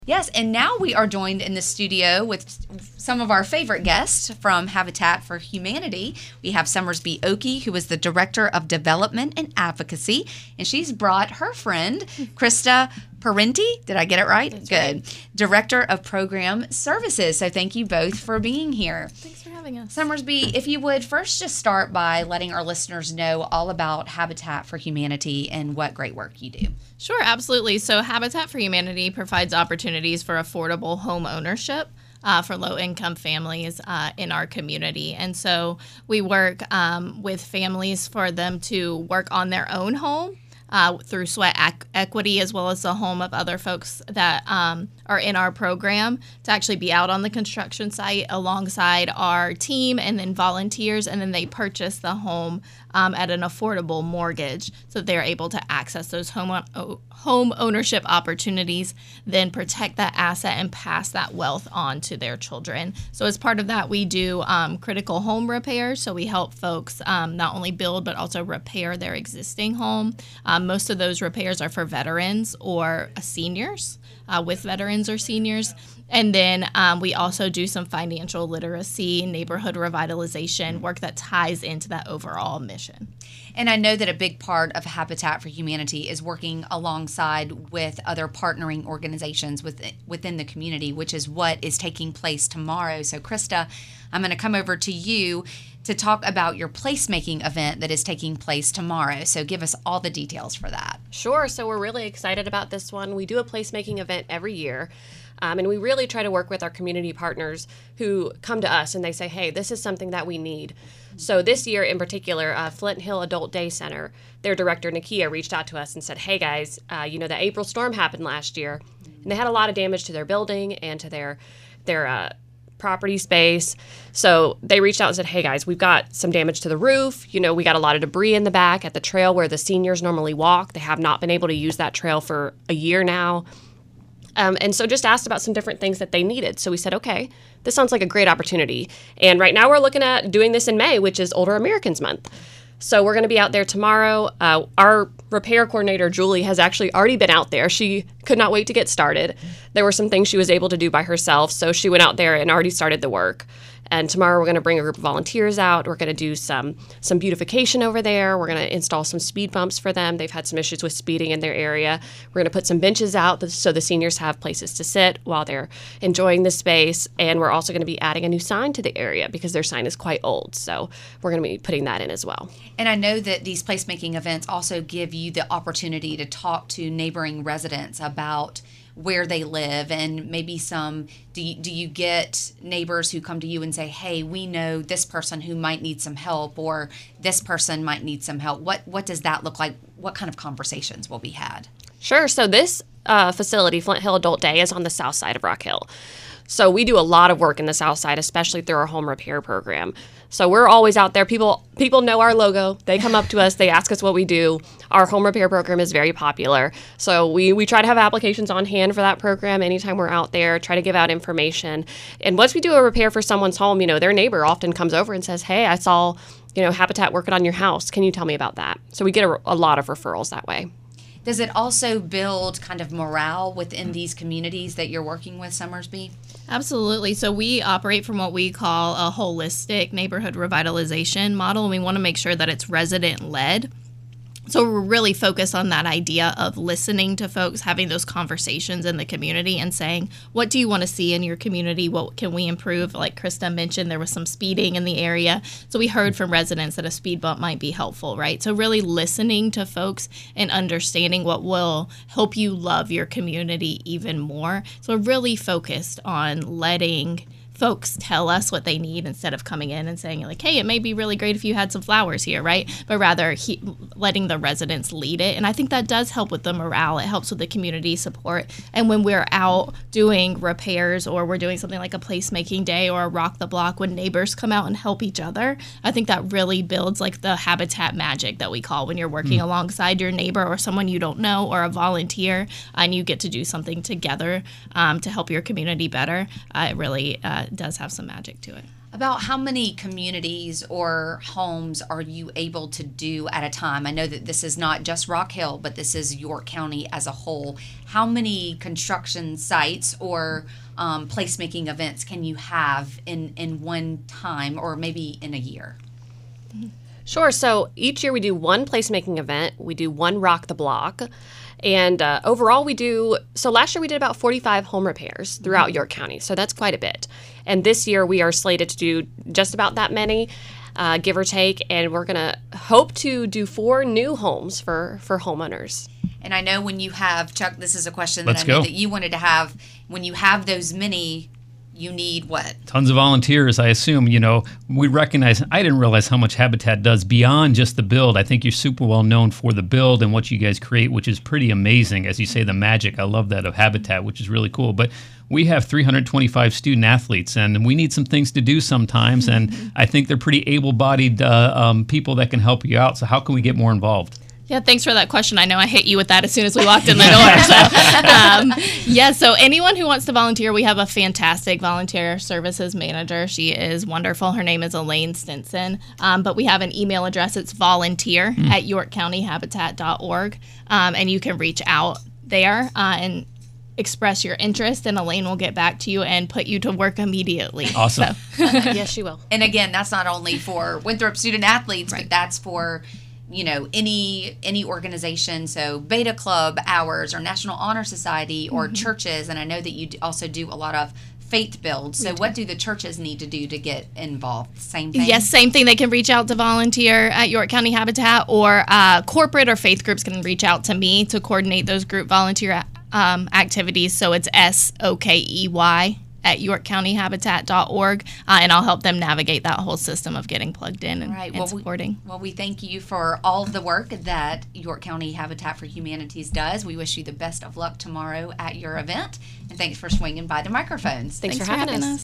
Yes, and now we are joined in the studio with some of our favorite guests from Habitat for Humanity. We have Summersby Oakey, who is the Director of Development and Advocacy, and she's brought her friend, Krista Parenti. Did I get it right? That's Good. Right. Director of Program Services. So thank you both for being here. Thanks for having us. Summersby, if you would first just start by letting our listeners know all about Habitat for Humanity and what great work you do. Sure, absolutely. So Habitat for Humanity provides opportunities for affordable home ownership for low-income families in our community. And so we work with families for them to work on their own home through sweat equity, as well as the home of other folks that are in our program, to actually be out on the construction site alongside our team and then volunteers, and then they purchase the home at an affordable mortgage so that they're able to access those home ownership opportunities, then protect that asset and pass that wealth on to their children. So as part of that, we do critical home repairs. So we help folks not only build but also repair their existing home. Most of those repairs are for veterans or seniors, with veterans or seniors. And then we also do some financial literacy, neighborhood revitalization work that ties into that overall mission. And I know that a big part of Habitat for Humanity is working alongside with other partnering organizations within the community, which is what is taking place tomorrow. So, Krista, I'm going to come over to you to talk about your placemaking event that is taking place tomorrow. So give us all the details for that. Sure. So we're really excited about this one. We do a placemaking event every year. And we really try to work with our community partners who come to us and they say, hey, this is something that we need. So this year in particular, Flint Hill Adult Day Center, their director, Nakia, reached out to us and said, hey, guys, the April storm happened last year, and they had a lot of damage to their building and to their property space. So they reached out and said, hey, guys, we've got some damage to the roof. We got a lot of debris in the back at the trail where the seniors normally walk. They have not been able to use that trail for a year now. And so just asked about some different things that they needed. So we said, okay, this sounds like a great opportunity. And right now we're looking at doing this in May, which is Older Americans Month. So we're going to be out there tomorrow. Our repair coordinator, Julie, has actually already been out there. She could not wait to get started. There were some things she was able to do by herself, so she went out there and already started the work. And tomorrow we're going to bring a group of volunteers out. We're going to do some beautification over there. We're going to install some speed bumps for them. They've had some issues with speeding in their area. We're going to put some benches out so the seniors have places to sit while they're enjoying the space. And we're also going to be adding a new sign to the area because their sign is quite old. So we're going to be putting that in as well. And I know that these placemaking events also give you the opportunity to talk to neighboring residents about where they live, and maybe do you get neighbors who come to you and say, hey, we know this person who might need some help, or this person might need some help? What does that look like? What kind of conversations will be had? Sure. So this facility, Flint Hill Adult Day, is on the south side of Rock Hill. So we do a lot of work in the south side, especially through our home repair program. So we're always out there. People know our logo. They come up to us. They ask us what we do. Our home repair program is very popular. So we try to have applications on hand for that program anytime we're out there, try to give out information. And once we do a repair for someone's home, their neighbor often comes over and says, hey, I saw, Habitat working on your house. Can you tell me about that? So we get a lot of referrals that way. Does it also build kind of morale within these communities that you're working with, Summersby? Absolutely. So we operate from what we call a holistic neighborhood revitalization model, and we want to make sure that it's resident-led. So we're really focused on that idea of listening to folks, having those conversations in the community and saying, what do you want to see in your community? What can we improve? Like Krista mentioned, there was some speeding in the area. So we heard from residents that a speed bump might be helpful, right? So really listening to folks and understanding what will help you love your community even more. So we're really focused on letting folks tell us what they need instead of coming in and saying, like, hey, it may be really great if you had some flowers here, right? But rather letting the residents lead it. And I think that does help with the morale. It helps with the community support. And when we're out doing repairs, or we're doing something like a placemaking day or a rock the block, when neighbors come out and help each other, I think that really builds like the habitat magic that we call when you're working alongside your neighbor or someone you don't know or a volunteer, and you get to do something together to help your community better. It really does have some magic to it. About how many communities or homes are you able to do at a time? I know that this is not just Rock Hill, but this is York County as a whole. How many construction sites or placemaking events can you have in one time or maybe in a year? Sure. So each year we do one placemaking event. We do one Rock the Block. And overall, last year we did about 45 home repairs throughout York County. So that's quite a bit. And this year we are slated to do just about that many, give or take. And we're going to hope to do 4 new homes for homeowners. And I know when you have, Chuck, this is a question that Let's I know go. that you wanted to have. When you have those many, you need what? Tons of volunteers, I assume. We recognize, I didn't realize how much Habitat does beyond just the build. I think you're super well known for the build and what you guys create, which is pretty amazing. As you say, the magic, I love that, of Habitat, which is really cool. But we have 325 student athletes, and we need some things to do sometimes. And I think they're pretty able-bodied people that can help you out. So how can we get more involved? Yeah, thanks for that question. I know I hit you with that as soon as we walked in the door. So anyone who wants to volunteer, we have a fantastic volunteer services manager. She is wonderful. Her name is Elaine Stinson. But we have an email address. It's volunteer@yorkcountyhabitat.org. And you can reach out there and express your interest, and Elaine will get back to you and put you to work immediately. Awesome. Yes, she will. And again, that's not only for Winthrop student athletes, Right. but that's for any organization. So Beta Club hours or National Honor Society or churches. And I know that you also do a lot of faith builds. So what do the churches need to do to get involved? Same thing? Yes, same thing. They can reach out to volunteer at York County Habitat, or corporate or faith groups can reach out to me to coordinate those group volunteer activities. So it's SOKEY@yorkcountyhabitat.org, and I'll help them navigate that whole system of getting plugged in and, Right. and supporting. We thank you for all of the work that York County Habitat for Humanities does. We wish you the best of luck tomorrow at your event. And thanks for swinging by the microphones. Thanks for having us.